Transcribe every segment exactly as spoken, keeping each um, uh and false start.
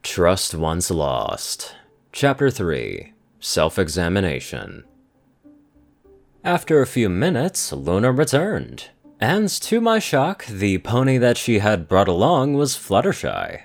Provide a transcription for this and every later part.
Trust Once Lost. Chapter three. Self-Examination. After a few minutes, Luna returned, and to my shock, the pony that she had brought along was Fluttershy.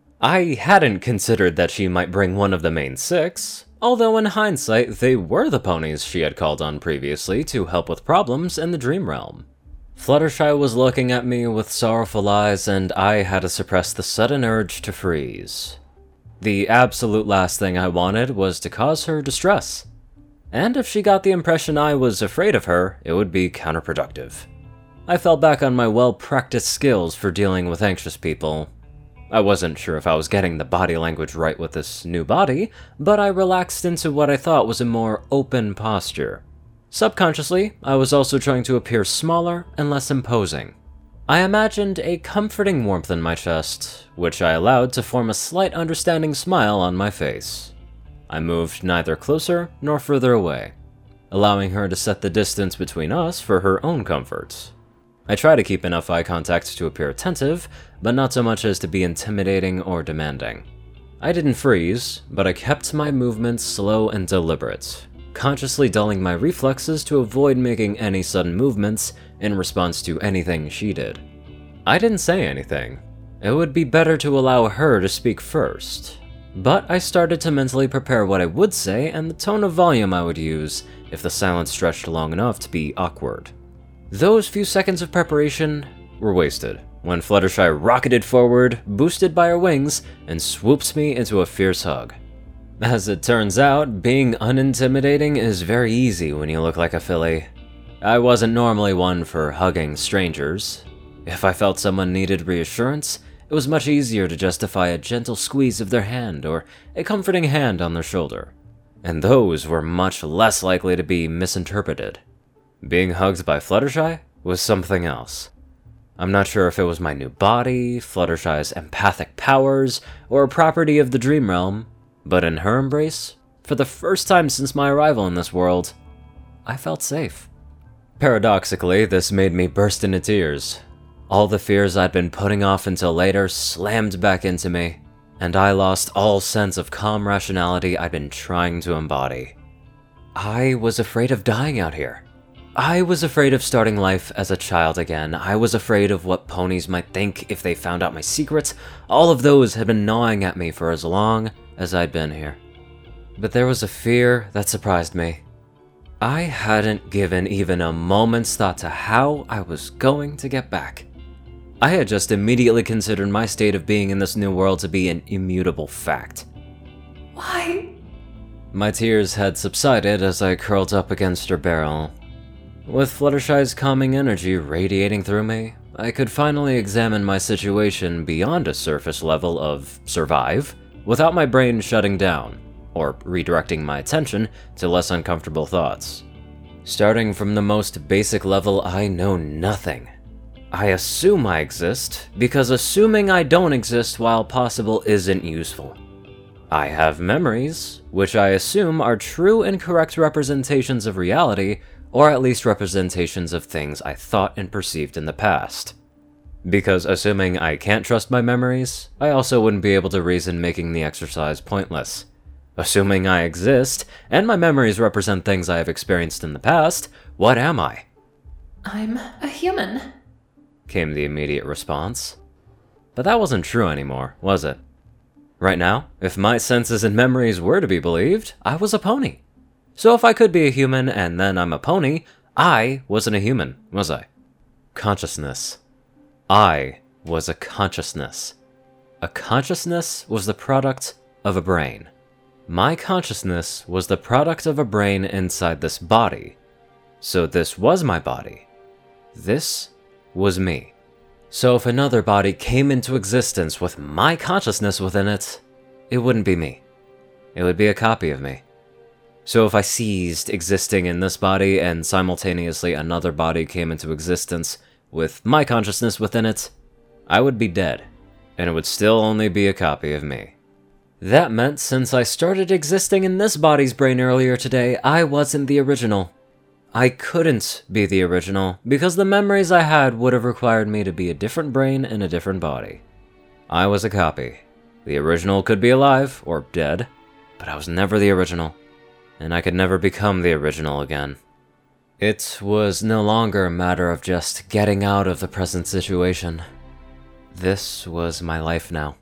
I hadn't considered that she might bring one of the main six, although in hindsight they were the ponies she had called on previously to help with problems in the Dream Realm. Fluttershy was looking at me with sorrowful eyes, and I had to suppress the sudden urge to freeze. The absolute last thing I wanted was to cause her distress, and if she got the impression I was afraid of her, it would be counterproductive. I fell back on my well-practiced skills for dealing with anxious people. I wasn't sure if I was getting the body language right with this new body, but I relaxed into what I thought was a more open posture. Subconsciously, I was also trying to appear smaller and less imposing. I imagined a comforting warmth in my chest, which I allowed to form a slight understanding smile on my face. I moved neither closer nor further away, allowing her to set the distance between us for her own comfort. I try to keep enough eye contact to appear attentive, but not so much as to be intimidating or demanding. I didn't freeze, but I kept my movements slow and deliberate, consciously dulling my reflexes to avoid making any sudden movements in response to anything she did. I didn't say anything. It would be better to allow her to speak first. But I started to mentally prepare what I would say and the tone of volume I would use if the silence stretched long enough to be awkward. Those few seconds of preparation were wasted when Fluttershy rocketed forward, boosted by her wings, and swooped me into a fierce hug. As it turns out, being unintimidating is very easy when you look like a filly. I wasn't normally one for hugging strangers. If I felt someone needed reassurance, it was much easier to justify a gentle squeeze of their hand or a comforting hand on their shoulder, and those were much less likely to be misinterpreted. Being hugged by Fluttershy was something else. I'm not sure if it was my new body, Fluttershy's empathic powers, or a property of the Dream Realm, but in her embrace, for the first time since my arrival in this world, I felt safe. Paradoxically, this made me burst into tears. All the fears I'd been putting off until later slammed back into me, and I lost all sense of calm rationality I'd been trying to embody. I was afraid of dying out here. I was afraid of starting life as a child again. I was afraid of what ponies might think if they found out my secrets. All of those had been gnawing at me for as long as I'd been here. But there was a fear that surprised me. I hadn't given even a moment's thought to how I was going to get back. I had just immediately considered my state of being in this new world to be an immutable fact. Why? My tears had subsided as I curled up against her barrel. With Fluttershy's calming energy radiating through me, I could finally examine my situation beyond a surface level of survive, without my brain shutting down, or redirecting my attention to less uncomfortable thoughts. Starting from the most basic level, I know nothing. I assume I exist, because assuming I don't exist while possible isn't useful. I have memories, which I assume are true and correct representations of reality, or at least representations of things I thought and perceived in the past. Because assuming I can't trust my memories, I also wouldn't be able to reason, making the exercise pointless. Assuming I exist, and my memories represent things I have experienced in the past, what am I? I'm a human, came the immediate response. But that wasn't true anymore, was it? Right now, if my senses and memories were to be believed, I was a pony. So if I could be a human and then I'm a pony, I wasn't a human, was I? Consciousness. I was a consciousness. A consciousness was the product of a brain. My consciousness was the product of a brain inside this body. So this was my body. This was me. So if another body came into existence with my consciousness within it, it wouldn't be me. It would be a copy of me. So if I ceased existing in this body and simultaneously another body came into existence with my consciousness within it, I would be dead, and it would still only be a copy of me. That meant since I started existing in this body's brain earlier today, I wasn't the original. I couldn't be the original, because the memories I had would have required me to be a different brain in a different body. I was a copy. The original could be alive, or dead, but I was never the original, and I could never become the original again. It was no longer a matter of just getting out of the present situation. This was my life now.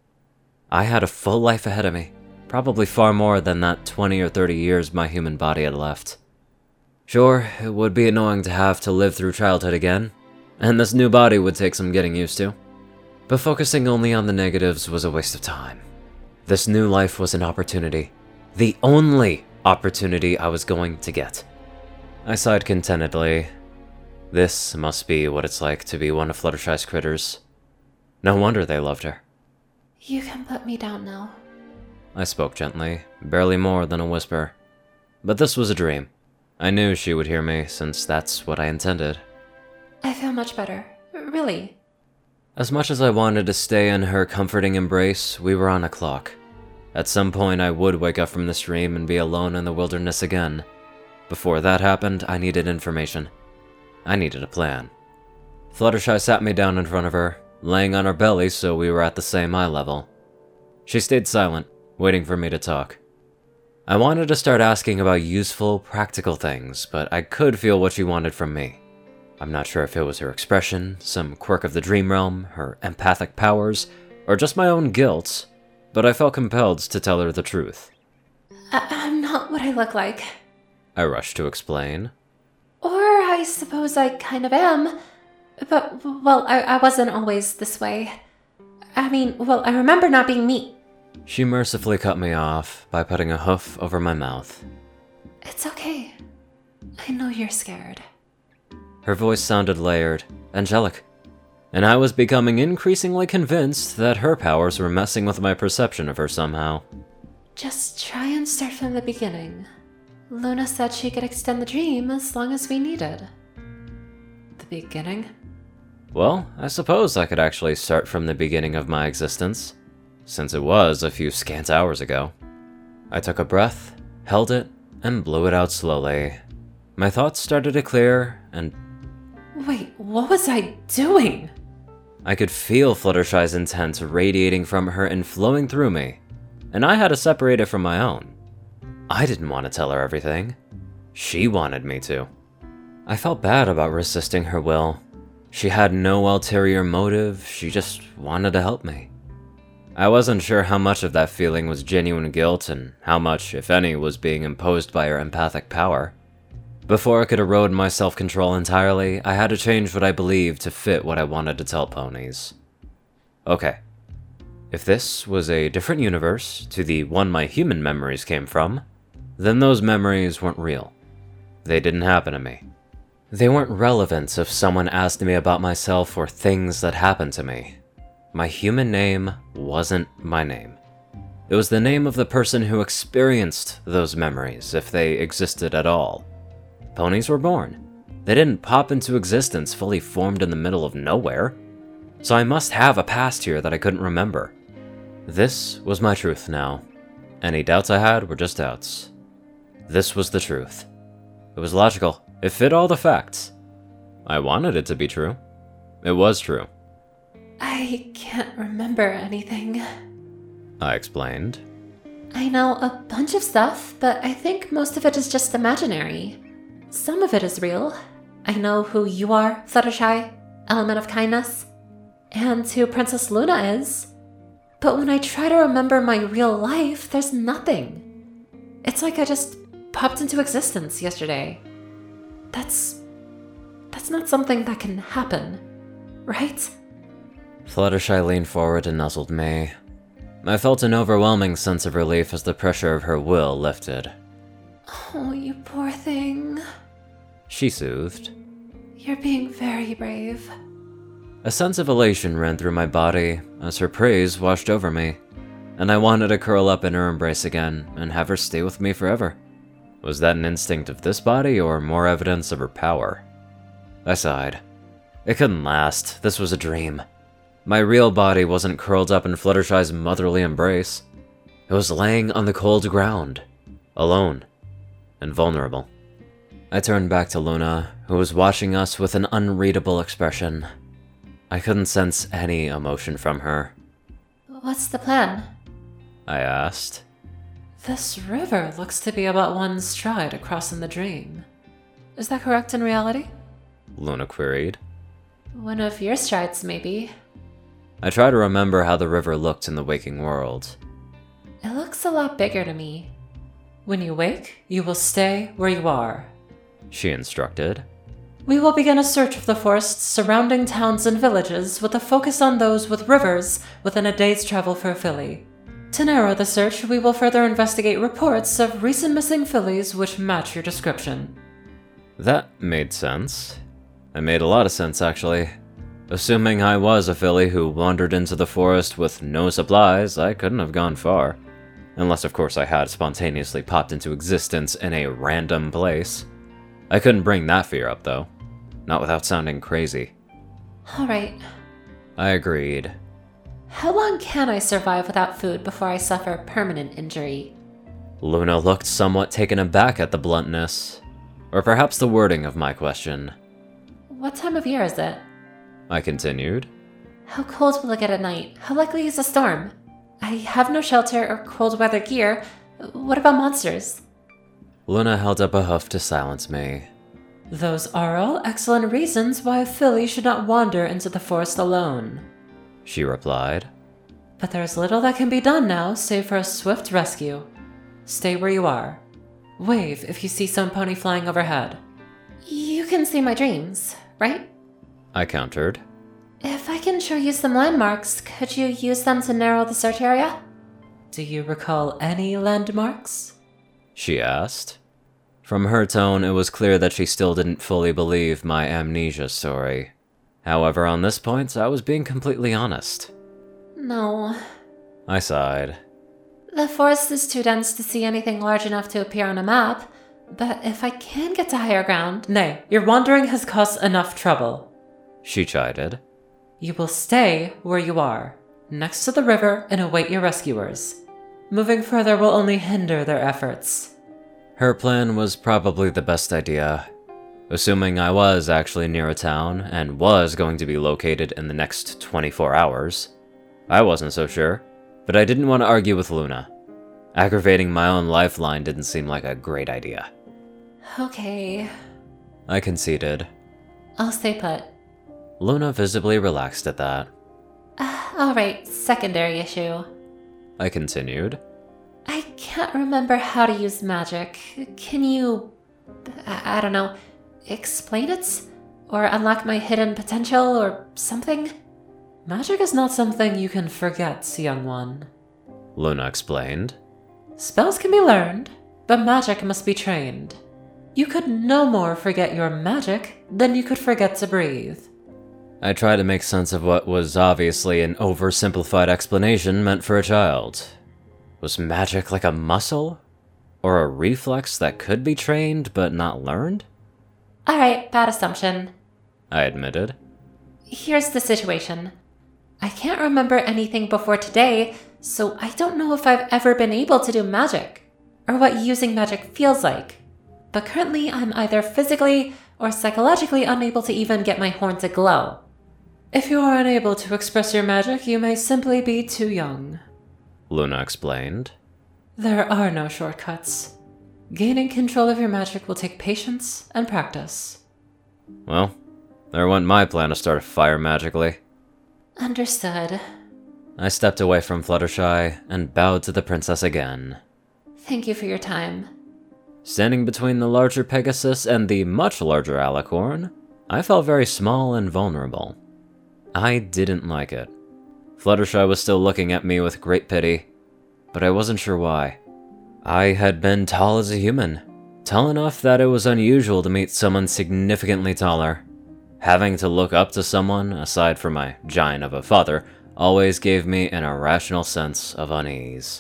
I had a full life ahead of me, probably far more than that twenty or thirty years my human body had left. Sure, it would be annoying to have to live through childhood again, and this new body would take some getting used to. But focusing only on the negatives was a waste of time. This new life was an opportunity. The only opportunity I was going to get. I sighed contentedly. This must be what it's like to be one of Fluttershy's critters. No wonder they loved her. You can put me down now. I spoke gently, barely more than a whisper. But this was a dream. I knew she would hear me, since that's what I intended. I feel much better. Really. As much as I wanted to stay in her comforting embrace, we were on a clock. At some point I would wake up from this dream and be alone in the wilderness again. Before that happened, I needed information. I needed a plan. Fluttershy sat me down in front of her, laying on her belly so we were at the same eye level. She stayed silent, waiting for me to talk. I wanted to start asking about useful, practical things, but I could feel what she wanted from me. I'm not sure if it was her expression, some quirk of the dream realm, her empathic powers, or just my own guilt, but I felt compelled to tell her the truth. I- I'm not what I look like. I rushed to explain. Or I suppose I kind of am. But, well, I, I wasn't always this way. I mean, well, I remember not being me. She mercifully cut me off by putting a hoof over my mouth. It's okay. I know you're scared. Her voice sounded layered, angelic, and I was becoming increasingly convinced that her powers were messing with my perception of her somehow. Just try and start from the beginning. Luna said she could extend the dream as long as we needed. The beginning? Well, I suppose I could actually start from the beginning of my existence, since it was a few scant hours ago. I took a breath, held it, and blew it out slowly. My thoughts started to clear, and... Wait, what was I doing? I could feel Fluttershy's intent radiating from her and flowing through me, and I had to separate it from my own. I didn't want to tell her everything. She wanted me to. I felt bad about resisting her will. She had no ulterior motive, she just wanted to help me. I wasn't sure how much of that feeling was genuine guilt and how much, if any, was being imposed by her empathic power. Before I could erode my self-control entirely, I had to change what I believed to fit what I wanted to tell ponies. Okay. If this was a different universe to the one my human memories came from, then those memories weren't real. They didn't happen to me. They weren't relevant if someone asked me about myself or things that happened to me. My human name wasn't my name. It was the name of the person who experienced those memories, if they existed at all. Ponies were born. They didn't pop into existence fully formed in the middle of nowhere. So I must have a past here that I couldn't remember. This was my truth now. Any doubts I had were just doubts. This was the truth. It was logical. It fit all the facts. I wanted it to be true. It was true. I can't remember anything. I explained. I know a bunch of stuff, but I think most of it is just imaginary. Some of it is real. I know who you are, Fluttershy, element of kindness, and who Princess Luna is. But when I try to remember my real life, there's nothing. It's like I just popped into existence yesterday. That's... that's not something that can happen, right? Fluttershy leaned forward and nuzzled me. I felt an overwhelming sense of relief as the pressure of her will lifted. Oh, you poor thing. She soothed. You're being very brave. A sense of elation ran through my body as her praise washed over me, and I wanted to curl up in her embrace again and have her stay with me forever. Was that an instinct of this body or more evidence of her power? I sighed. It couldn't last. This was a dream. My real body wasn't curled up in Fluttershy's motherly embrace. It was laying on the cold ground, alone and vulnerable. I turned back to Luna, who was watching us with an unreadable expression. I couldn't sense any emotion from her. What's the plan? I asked. This river looks to be about one stride across in the dream. Is that correct in reality? Luna queried. One of your strides, maybe. I try to remember how the river looked in the waking world. It looks a lot bigger to me. When you wake, you will stay where you are, she instructed. We will begin a search of the forests surrounding towns and villages with a focus on those with rivers within a day's travel for a filly. To narrow the search, we will further investigate reports of recent missing fillies which match your description. That made sense. It made a lot of sense, actually. Assuming I was a filly who wandered into the forest with no supplies, I couldn't have gone far. Unless, of course, I had spontaneously popped into existence in a random place. I couldn't bring that fear up, though. Not without sounding crazy. Alright. I agreed. How long can I survive without food before I suffer permanent injury? Luna looked somewhat taken aback at the bluntness. Or perhaps the wording of my question. What time of year is it? I continued. How cold will it get at night? How likely is a storm? I have no shelter or cold weather gear. What about monsters? Luna held up a hoof to silence me. Those are all excellent reasons why a filly should not wander into the forest alone, she replied. But there's little that can be done now save for a swift rescue. Stay where you are. Wave if you see some pony flying overhead. You can see my dreams, right? I countered. If I can show you some landmarks, could you use them to narrow the search area? Do you recall any landmarks? She asked. From her tone, it was clear that she still didn't fully believe my amnesia story. However, on this point, I was being completely honest. No. I sighed. The forest is too dense to see anything large enough to appear on a map, but if I can get to higher ground... Nay, your wandering has caused enough trouble, she chided. You will stay where you are, next to the river, and await your rescuers. Moving further will only hinder their efforts. Her plan was probably the best idea. Assuming I was actually near a town, and was going to be located in the next twenty-four hours. I wasn't so sure, but I didn't want to argue with Luna. Aggravating my own lifeline didn't seem like a great idea. Okay. I conceded. I'll stay put. Luna visibly relaxed at that. Uh, Alright, secondary issue. I continued. I can't remember how to use magic. Can you... I, I don't know... explain it? Or unlock my hidden potential or something? Magic is not something you can forget, young one, Luna explained. Spells can be learned, but magic must be trained. You could no more forget your magic than you could forget to breathe. I tried to make sense of what was obviously an oversimplified explanation meant for a child. Was magic like a muscle? Or a reflex that could be trained but not learned? Alright, bad assumption, I admitted. Here's the situation. I can't remember anything before today, so I don't know if I've ever been able to do magic, or what using magic feels like. But currently I'm either physically or psychologically unable to even get my horn to glow. If you are unable to express your magic, you may simply be too young, Luna explained. There are no shortcuts. Gaining control of your magic will take patience and practice. Well, there went my plan to start a fire magically. Understood. I stepped away from Fluttershy and bowed to the princess again. Thank you for your time. Standing between the larger Pegasus and the much larger Alicorn, I felt very small and vulnerable. I didn't like it. Fluttershy was still looking at me with great pity, but I wasn't sure why. I had been tall as a human, tall enough that it was unusual to meet someone significantly taller. Having to look up to someone, aside from my giant of a father, always gave me an irrational sense of unease.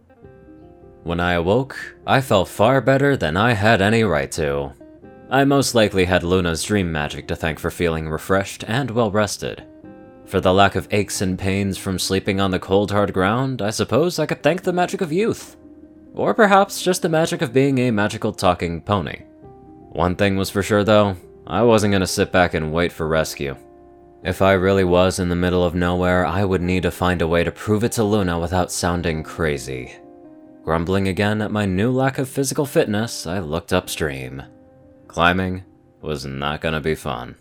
When I awoke, I felt far better than I had any right to. I most likely had Luna's dream magic to thank for feeling refreshed and well-rested. For the lack of aches and pains from sleeping on the cold hard ground, I suppose I could thank the magic of youth. Or perhaps just the magic of being a magical talking pony. One thing was for sure though, I wasn't gonna sit back and wait for rescue. If I really was in the middle of nowhere, I would need to find a way to prove it to Luna without sounding crazy. Grumbling again at my new lack of physical fitness, I looked upstream. Climbing was not gonna be fun.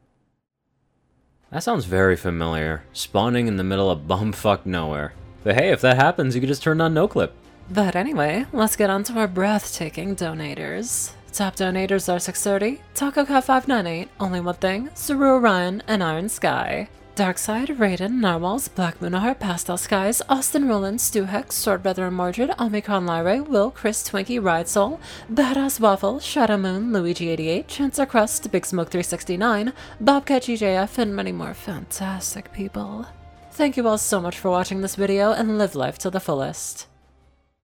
That sounds very familiar, spawning in the middle of bumfuck nowhere. But hey, if that happens, you can just turn on NoClip. But anyway, let's get on to our breathtaking donators. Top donators are six thirty, TacoCat five ninety-eight, Only One Thing, Saru Orion, and Iron Sky. Darkside, Raiden, Narwhals, Black Moonahart, Pastel Skies, Austin Roland, Stu Hex, Swordbrother and Mordred, Omicron Lyre, Will, Chris, Twinkie, Ride Soul, Badass Waffle, Shadow Moon, Luigi eighty-eight, Chancer Crust, Big Smoke three sixty-nine, Bobcat G J F, and many more fantastic people. Thank you all so much for watching this video, and live life to the fullest.